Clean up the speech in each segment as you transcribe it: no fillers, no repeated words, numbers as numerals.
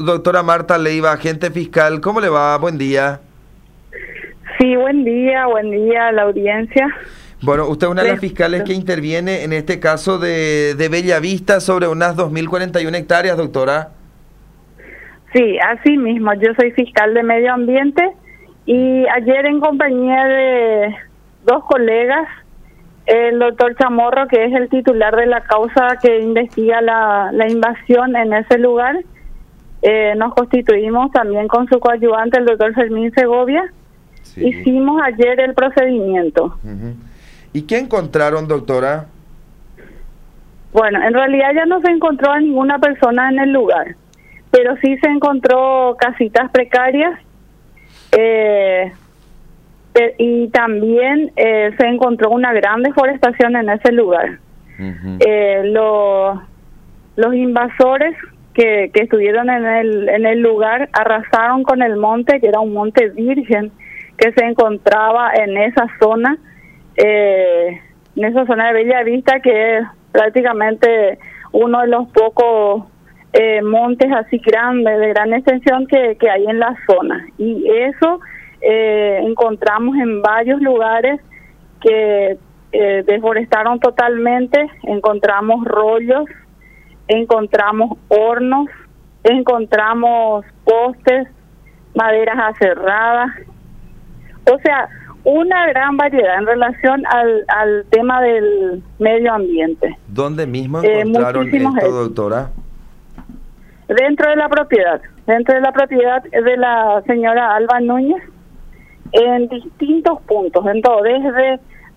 doctora Marta Leiva, agente fiscal. ¿Cómo le va? Buen día. Sí, buen día a la audiencia. Bueno, usted es una de las fiscales que interviene en este caso de Bellavista sobre unas 2.041 hectáreas, doctora. Sí, así mismo, yo soy fiscal de medio ambiente y ayer en compañía de dos colegas, el doctor Chamorro, que es el titular de la causa que investiga la invasión en ese lugar, nos constituimos también con su coadyuvante, el doctor Fermín Segovia. Sí. Hicimos ayer el procedimiento. ¿Y qué encontraron, doctora? Bueno, en realidad ya no se encontró a ninguna persona en el lugar, pero sí se encontró casitas precarias y también se encontró una gran deforestación en ese lugar. Los invasores que estuvieron en el lugar arrasaron con el monte, que era un monte virgen que se encontraba en esa zona de Bellavista, que es prácticamente uno de los pocos montes así grandes, de gran extensión que hay en la zona. Y eso encontramos en varios lugares que deforestaron totalmente. Encontramos rollos, encontramos hornos, encontramos postes, maderas aserradas, o sea, una gran variedad en relación al tema del medio ambiente. ¿Dónde mismo encontraron esto, doctora? Dentro de la propiedad de la señora Alba Núñez, en distintos puntos, en todo, desde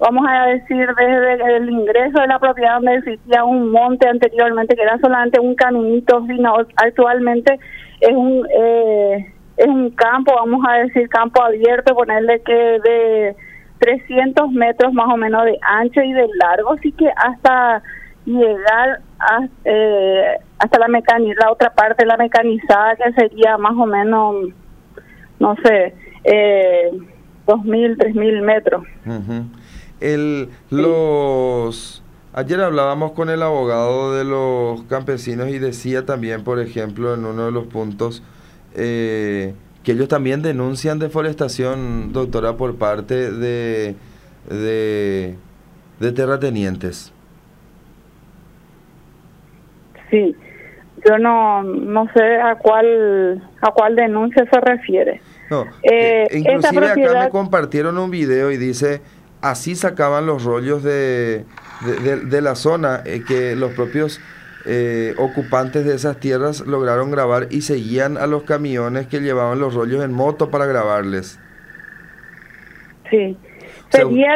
el ingreso de la propiedad, donde existía un monte anteriormente que era solamente un caminito, sino actualmente es un campo, campo abierto, ponerle que de 300 metros más o menos de ancho y de largo, así que hasta llegar hasta la otra parte, la mecanizada, que sería más o menos, no sé, 2.000, 3.000 metros. Ayer hablábamos con el abogado de los campesinos y decía también, por ejemplo, en uno de los puntos, que ellos también denuncian deforestación, doctora, por parte de terratenientes. Sí, yo no sé a cuál denuncia se refiere. No, inclusive acá me compartieron un video y dice, así sacaban los rollos de la zona, que los propios ocupantes de esas tierras lograron grabar y seguían a los camiones que llevaban los rollos en moto para grabarles. Sí, sería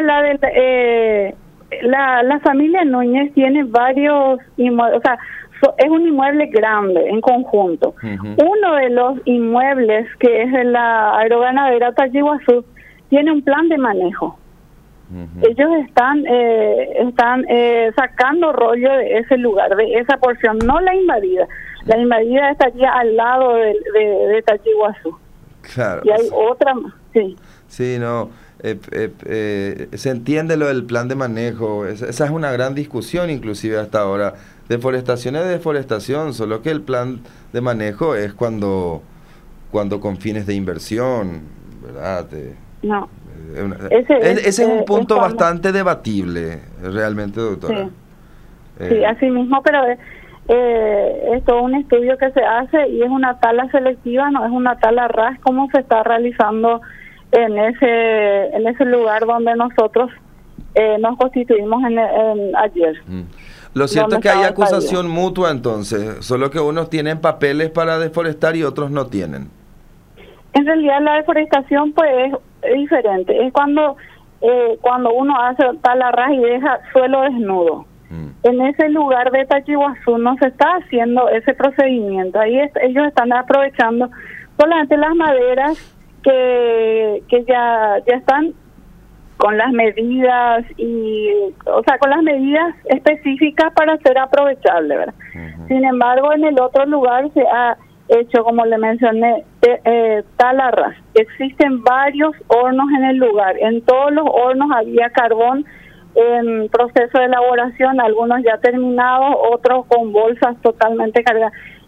la familia Núñez tiene varios inmuebles, o sea, es un inmueble grande en conjunto. Uno de los inmuebles, que es de la aeroganadera Talliguazú, tiene un plan de manejo. Ellos están sacando rollo de ese lugar, de esa porción, no la invadida. La invadida estaría al lado de Talliguazú. Claro. Y hay otra más, sí. Sí, no. Se entiende lo del plan de manejo. Esa es una gran discusión, inclusive hasta ahora. Deforestación es deforestación, solo que el plan de manejo es cuando con fines de inversión, ¿verdad? No. Ese es un punto bastante debatible, realmente, doctora. Sí, así mismo, pero es todo un estudio que se hace y es una tala selectiva, no es una tala ras como se está realizando en ese lugar donde nosotros nos constituimos ayer. Lo cierto es que hay acusación mutua, entonces, solo que unos tienen papeles para deforestar y otros no tienen. En realidad la deforestación pues es diferente, es cuando uno hace tala ras y deja suelo desnudo. En ese lugar de Talliguazú no se está haciendo ese procedimiento, ahí ellos están aprovechando solamente las maderas que ya están con las medidas con las medidas específicas para ser aprovechable, ¿verdad? Sin embargo, en el otro lugar se ha hecho, como le mencioné, tala ras. Existen varios hornos en el lugar. En todos los hornos había carbón en proceso de elaboración, algunos ya terminados, otros con bolsas totalmente cargadas. Y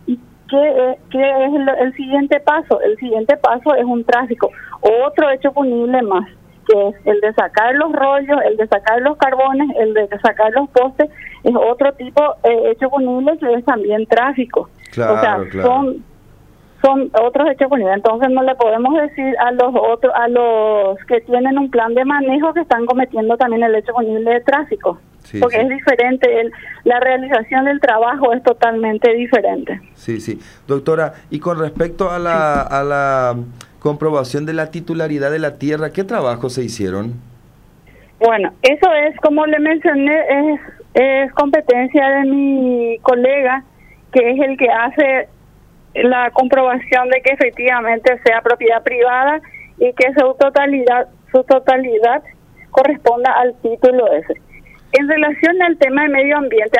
¿qué es el siguiente paso? El siguiente paso es un tráfico, otro hecho punible más, que es el de sacar los rollos, el de sacar los carbones, el de sacar los postes, es otro tipo de hecho punible que es también tráfico. Claro, o sea, claro. son otros hechos punibles. Entonces no le podemos decir a los que tienen un plan de manejo que están cometiendo también el hecho punible de tráfico, Sí, porque sí. es diferente, la realización del trabajo es totalmente diferente. Sí, sí. Doctora, y con respecto a la comprobación de la titularidad de la tierra, ¿qué trabajos se hicieron? Bueno, eso es, como le mencioné, es competencia de mi colega, que es el que hace la comprobación de que efectivamente sea propiedad privada y que su totalidad corresponda al título ese. En relación al tema de medio ambiente,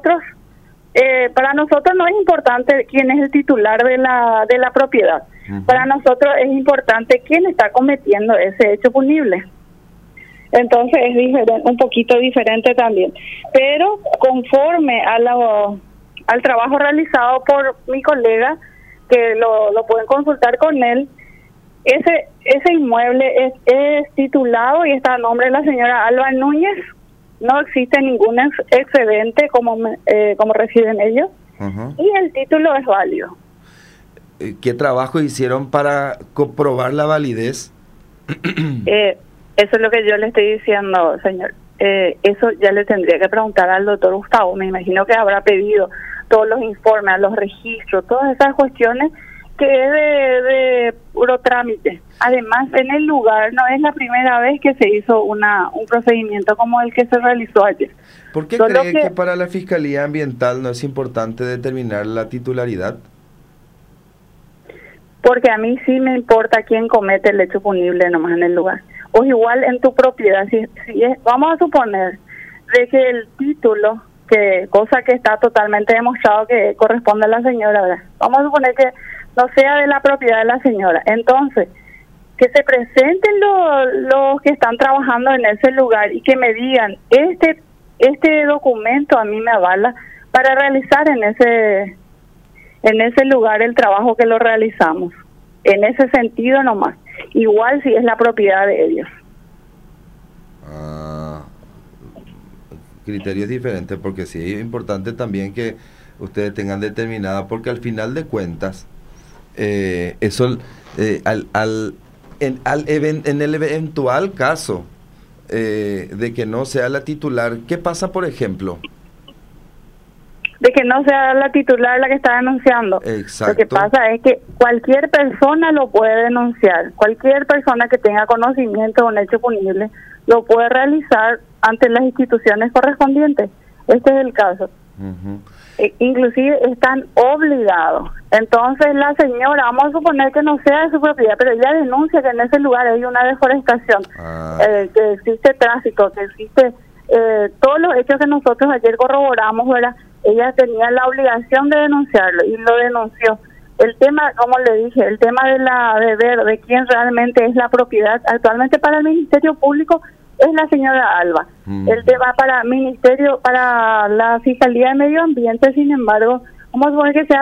para nosotros no es importante quién es el titular de la propiedad. Uh-huh. Para nosotros es importante quién está cometiendo ese hecho punible. Entonces es un poquito diferente también. Pero conforme al trabajo realizado por mi colega, que lo pueden consultar con él, ese inmueble es titulado y está a nombre de la señora Alba Núñez. No existe ningún excedente como residen ellos. Uh-huh. Y el título es válido. ¿Qué trabajo hicieron para comprobar la validez? Eso es lo que yo le estoy diciendo, señor. Eso ya le tendría que preguntar al doctor Gustavo. Me imagino que habrá pedido todos los informes, los registros, todas esas cuestiones que es de puro trámite. Además, en el lugar no es la primera vez que se hizo un procedimiento como el que se realizó ayer. ¿Por qué cree que para la Fiscalía Ambiental no es importante determinar la titularidad? Porque a mí sí me importa quién comete el hecho punible nomás en el lugar. O igual en tu propiedad, vamos a suponer de que el título, cosa que está totalmente demostrado que corresponde a la señora, ¿verdad? Vamos a suponer que no sea de la propiedad de la señora. Entonces, que se presenten los que están trabajando en ese lugar y que me digan, este documento a mí me avala para realizar en ese lugar el trabajo que lo realizamos. En ese sentido nomás. Igual si es la propiedad de ellos. Criterios diferentes, porque sí es importante también que ustedes tengan determinada, porque al final de cuentas, eso en el eventual caso de que no sea la titular, ¿qué pasa, por ejemplo? De que no sea la titular la que está denunciando. Exacto. Lo que pasa es que cualquier persona lo puede denunciar. Cualquier persona que tenga conocimiento de un hecho punible lo puede realizar ante las instituciones correspondientes. Este es el caso. Uh-huh. Inclusive están obligados. Entonces la señora, vamos a suponer que no sea de su propiedad, pero ella denuncia que en ese lugar hay una deforestación, que existe tráfico, que existe todos los hechos que nosotros ayer corroboramos, ¿verdad? Ella tenía la obligación de denunciarlo y lo denunció. El tema, como le dije, el tema de ver de quién realmente es la propiedad actualmente para el Ministerio Público es la señora Alba. El tema para la Fiscalía de Medio Ambiente, sin embargo, vamos a suponer que sea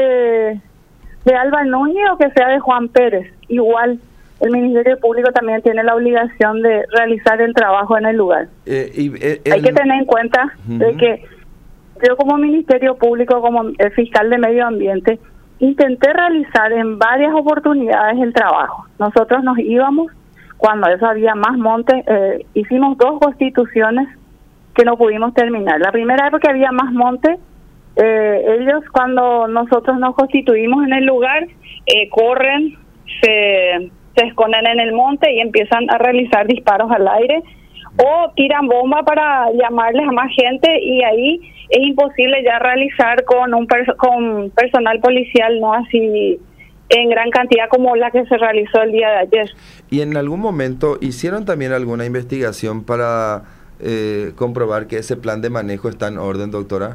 de Alba Núñez o que sea de Juan Pérez. Igual, el Ministerio Público también tiene la obligación de realizar el trabajo en el lugar. Hay que tener en cuenta de que yo como Ministerio Público, como fiscal de Medio Ambiente, intenté realizar en varias oportunidades el trabajo. Nosotros nos íbamos, cuando eso había más monte, hicimos 2 constituciones que no pudimos terminar. La primera vez porque había más monte, ellos cuando nosotros nos constituimos en el lugar, corren, se esconden en el monte y empiezan a realizar disparos al aire o tiran bomba para llamarles a más gente, y ahí es imposible ya realizar con personal policial, no así en gran cantidad como la que se realizó el día de ayer. ¿Y en algún momento hicieron también alguna investigación para comprobar que ese plan de manejo está en orden, doctora?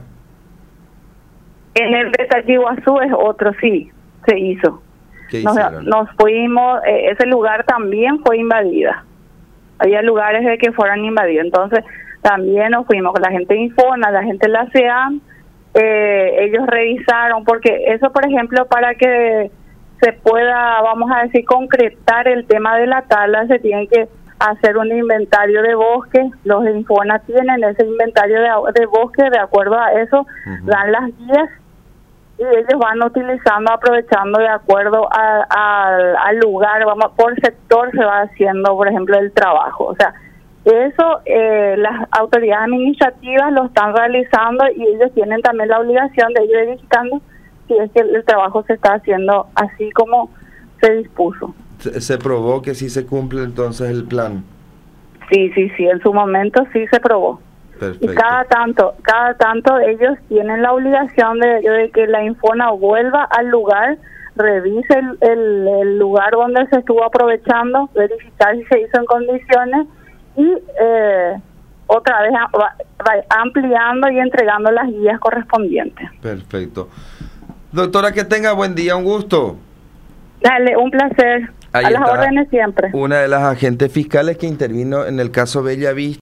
En el de Taquiguazú es otro, sí, se hizo. ¿Qué hicieron? Nos fuimos, ese lugar también fue invadida. Había lugares de que fueran invadidos, entonces también nos fuimos con la gente de Infona, la gente de la CEAM, ellos revisaron, porque eso, por ejemplo, para que se pueda, vamos a decir, concretar el tema de la tala, se tiene que hacer un inventario de bosque. Los de Infona tienen ese inventario de bosque, de acuerdo a eso dan las guías y ellos van utilizando, aprovechando de acuerdo al lugar, vamos, por sector se va haciendo, por ejemplo, el trabajo. O sea, eso las autoridades administrativas lo están realizando y ellos tienen también la obligación de ir verificando si es que el trabajo se está haciendo así como se dispuso. Se probó que sí se cumple entonces el plan. Sí, en su momento sí se probó. Perfecto. Y cada tanto ellos tienen la obligación de que la Infona vuelva al lugar, revise el lugar donde se estuvo aprovechando, verificar si se hizo en condiciones y otra vez va ampliando y entregando las guías correspondientes. Perfecto. Doctora, que tenga buen día, un gusto. Dale, un placer. Ahí a las está órdenes siempre. Una de las agentes fiscales que intervino en el caso Bellavista.